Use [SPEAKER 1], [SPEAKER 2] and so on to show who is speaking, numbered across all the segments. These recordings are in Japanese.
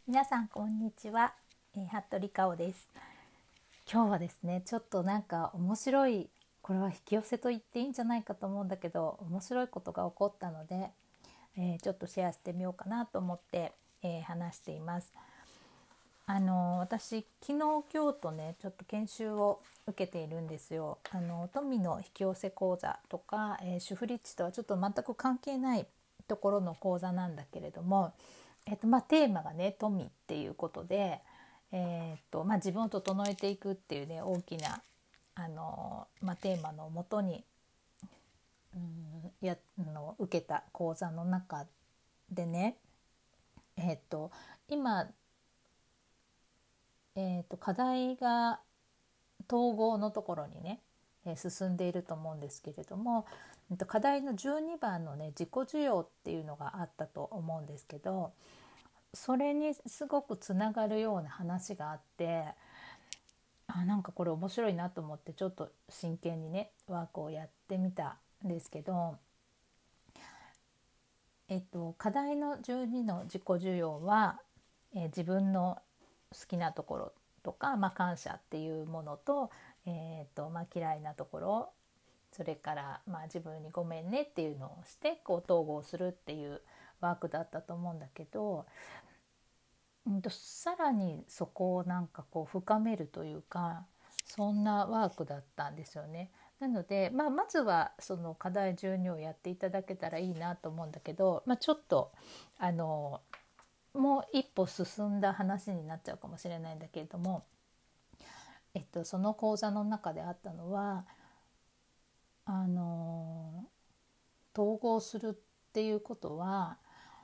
[SPEAKER 1] 皆さんこんにちは、服部香緒です。今日はですね、ちょっとなんか面白い、これは引き寄せと言っていいんじゃないかと思うんだけど、面白いことが起こったので、ちょっとシェアしてみようかなと思って、話しています。私昨日今日とねちょっと研修を受けているんですよ。富の引き寄せ講座とか、主婦リッチとはちょっと全く関係ないところの講座なんだけれども、テーマがね富っていうことで、自分を整えていくっていうね大きなテーマのもとに、受けた講座の中でね、今課題が統合のところにね、進んでいると思うんですけれども、課題の12番のね自己需要っていうのがあったと思うんですけど、それにすごくつながるような話があって、なんかこれ面白いなと思ってちょっと真剣にねワークをやってみたんですけど、課題の12の自己需要は、自分の好きなところとか、感謝っていうものと、嫌いなところ、それから、自分にごめんねっていうのをしてこう統合するっていうワークだったと思うんだけど、さらにそこをなんかこう深めるというか、そんなワークだったんですよね。なので、まずはその課題12をやっていただけたらいいなと思うんだけど、ちょっともう一歩進んだ話になっちゃうかもしれないんだけれども、その講座の中であったのは統合するっていうことは、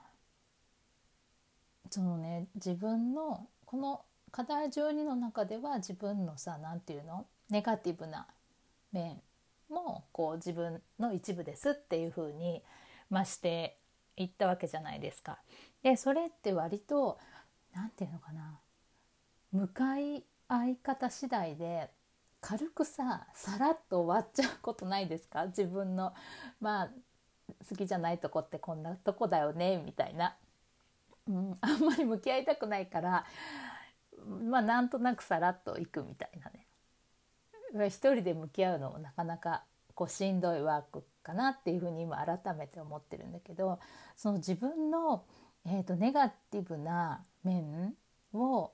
[SPEAKER 1] そのね自分のこの課題12の中では自分のさ、なんていうの、ネガティブな面もこう自分の一部ですっていう風にしていったわけじゃないですか。でそれって割となんていうのかな、向かい合い方次第で軽くさらっと終わっちゃうことないですか？自分の好きじゃないとこってこんなとこだよねみたいな、あんまり向き合いたくないから、なんとなくさらっといくみたいなね。一人で向き合うのもなかなかこうしんどいワークかなっていうふうに今改めて思ってるんだけど、その自分の、ネガティブな面を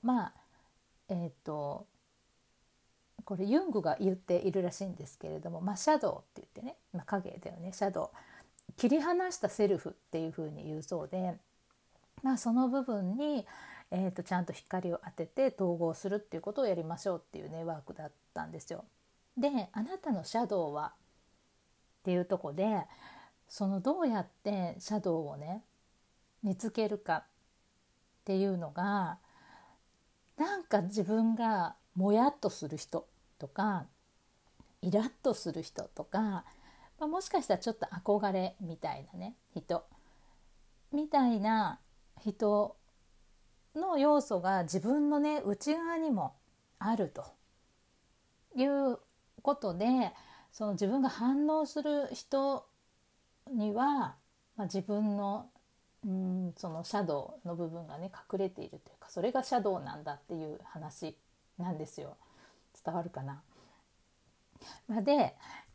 [SPEAKER 1] これユングが言っているらしいんですけれども、シャドウって言ってね、影だよね、シャドウ、切り離したセルフっていうふうに言うそうで、その部分に、ちゃんと光を当てて統合するっていうことをやりましょうっていうねワークだったんですよ。で、あなたのシャドウはっていうとこで、そのどうやってシャドウをね見つけるかっていうのが、なんか自分がもやっとする人とかイラッとする人とか、もしかしたらちょっと憧れみたいなね人みたいな人の要素が自分のね内側にもあるということで、その自分が反応する人には、自分のそのシャドウの部分がね隠れているというか、それがシャドウなんだっていう話なんですよ。伝わるかな？で、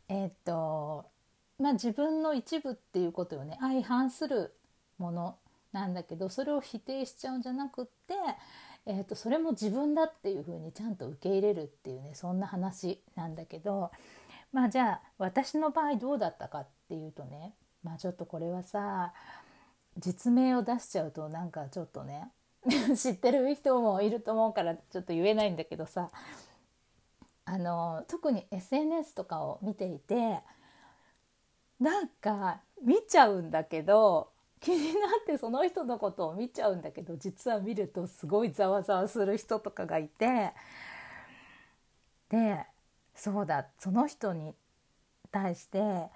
[SPEAKER 1] 自分の一部っていうことをね相反するものなんだけど、それを否定しちゃうんじゃなくって、それも自分だっていうふうにちゃんと受け入れるっていうね、そんな話なんだけど、じゃあ私の場合どうだったかっていうとね、ちょっとこれはさ実名を出しちゃうとなんかちょっとね知ってる人もいると思うからちょっと言えないんだけどさ、特に SNS とかを見ていて、なんか見ちゃうんだけど、気になってその人のことを見ちゃうんだけど、実は見るとすごいざわざわする人とかがいて、でそうだ、その人に対して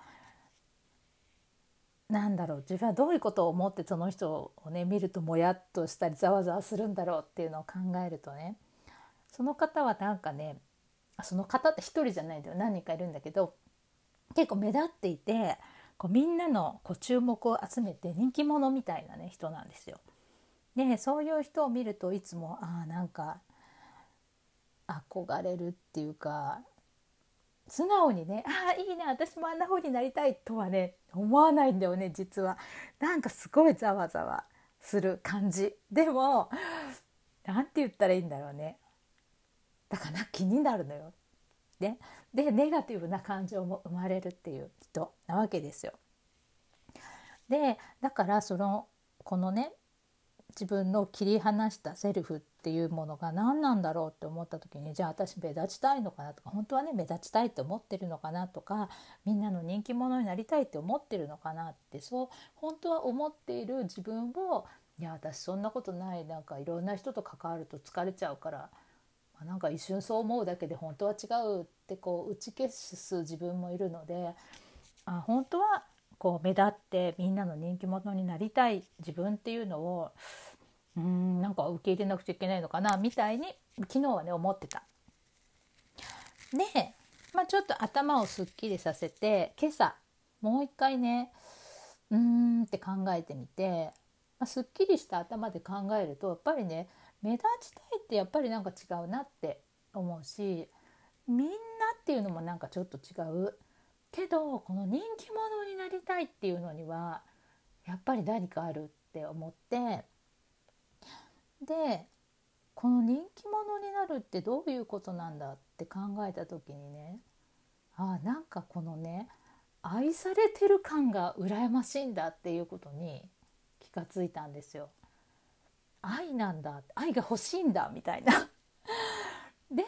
[SPEAKER 1] 自分はどういうことを思ってその人をね見るともやっとしたりざわざわするんだろうっていうのを考えるとね、その方はなんかね、その方って一人じゃないんだよ、何人かいるんだけど、結構目立っていて、みんなの注目を集めて人気者みたいなね人なんですよ。 でそういう人を見るといつもなんか憧れるっていうか、素直にねいいね私もあんな風になりたいとはね思わないんだよね。実はなんかすごいざわざわする感じ。でもなんて言ったらいいんだろうね。だから気になるのよ。ね、でネガティブな感情も生まれるっていう人なわけですよ。でだからこのね自分の切り離したセルフっていうものが何なんだろうって思った時に、じゃあ私目立ちたいのかなとか、本当はね目立ちたいって思ってるのかなとか、みんなの人気者になりたいって思ってるのかなって、そう本当は思っている自分を、いや私そんなことない、なんかいろんな人と関わると疲れちゃうから、なんか一瞬そう思うだけで本当は違うって打ち消す自分もいるので、本当は目立ってみんなの人気者になりたい自分っていうのをなんか受け入れなくちゃいけないのかなみたいに昨日はね思ってた。で、ちょっと頭をすっきりさせて今朝もう一回ねって考えてみて、すっきりした頭で考えるとやっぱりね目立ちたいってやっぱりなんか違うなって思うし、みんなっていうのもなんかちょっと違うけど、この人気者になりたいっていうのにはやっぱり何かあるって思って、でこの人気者になるってどういうことなんだって考えた時にね、なんかこのね愛されてる感が羨ましいんだっていうことに気がついたんですよ。愛なんだ、愛が欲しいんだみたいなで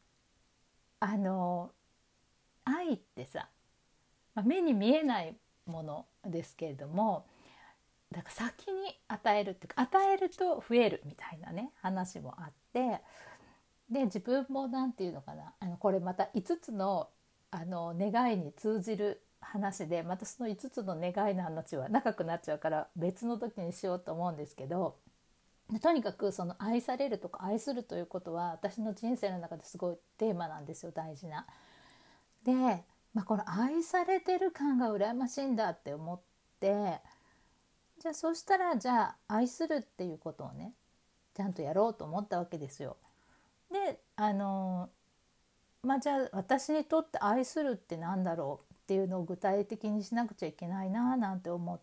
[SPEAKER 1] 愛ってさ、目に見えないものですけれども、だから先に与えるっていうか、与えると増えるみたいなね話もあって、で自分もなんていうのかな、これまた5つの願いに通じる話で、またその5つの願いの話は長くなっちゃうから別の時にしようと思うんですけど、とにかくその愛されるとか愛するということは私の人生の中ですごいテーマなんですよ、大事な。で、この愛されてる感が羨ましいんだって思って、じゃあそしたらじゃあ愛するっていうことをねちゃんとやろうと思ったわけですよ。でじゃあ私にとって愛するってなんだろうっていうのを具体的にしなくちゃいけないななんて思って、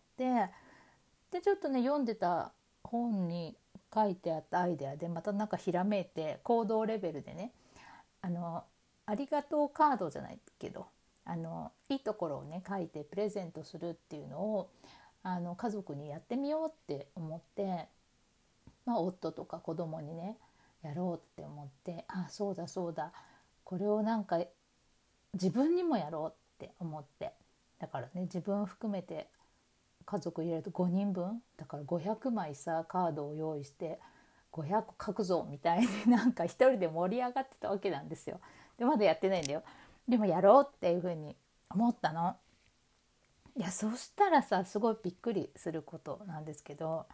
[SPEAKER 1] でちょっとね読んでた本に書いてあったアイデアでまたなんかひらめいて、行動レベルでねありがとうカードじゃないけどいいところをね書いてプレゼントするっていうのを家族にやってみようって思って、夫とか子供にねやろうって思って、そうだそうだ、これをなんか自分にもやろうって思って、だからね自分含めて家族入れると5人分だから500枚さカードを用意して500個書くぞみたいになんか一人で盛り上がってたわけなんですよ。でまだやってないんだよ。でもやろうっていうふうに思ったの。いやそしたらさ、すごいびっくりすることなんですけど、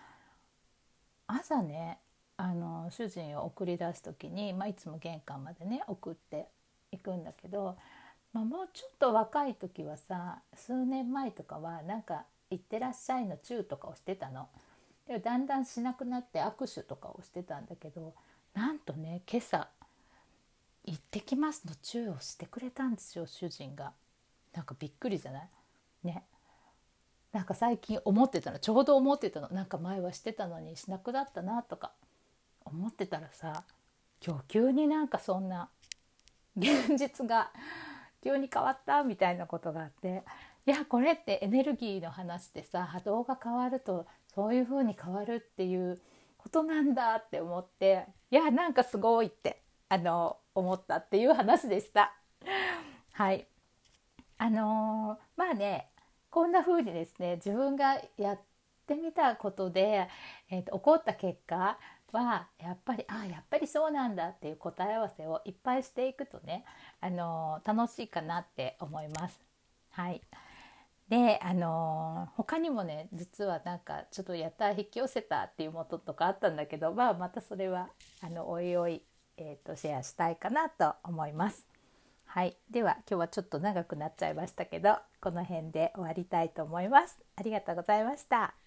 [SPEAKER 1] 朝ね主人を送り出す時に、いつも玄関までね送っていくんだけど、もうちょっと若い時はさ、数年前とかはなんか行ってらっしゃいのチューとかをしてたの。でだんだんしなくなって握手とかをしてたんだけど、なんとね今朝行ってきますのチューをしてくれたんですよ、主人が。なんかびっくりじゃないね。なんか最近思ってたの、ちょうど思ってたの、なんか前はしてたのにしなくなったなとか思ってたらさ、今日急になんかそんな現実が急に変わったみたいなことがあって、いやこれってエネルギーの話でさ、波動が変わるとそういう風に変わるっていうことなんだって思って、いやなんかすごいって思ったっていう話でした。はい。こんな風にですね、自分がやってみたことで、起こった結果はやっぱりやっぱりそうなんだっていう答え合わせをいっぱいしていくとね、楽しいかなって思います。はい。で、他にもね実はなんかちょっとやった引き寄せたっていうものとかあったんだけど、またそれはおいおい、シェアしたいかなと思います。はい、では今日はちょっと長くなっちゃいましたけど、この辺で終わりたいと思います。ありがとうございました。